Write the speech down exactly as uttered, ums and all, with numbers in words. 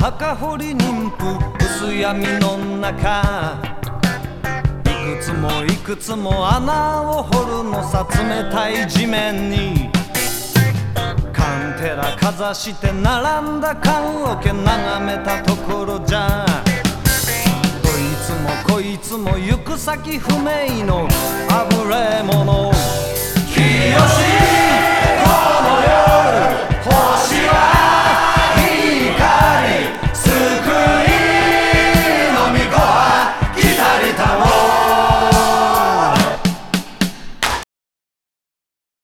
墓掘り妊婦薄闇の中、いくつもいくつも穴を掘るのさ、冷たい地面にカンテラかざして並んだ棺桶眺めたところじゃ、どいつもこいつも行く先不明のあぶれ者。清し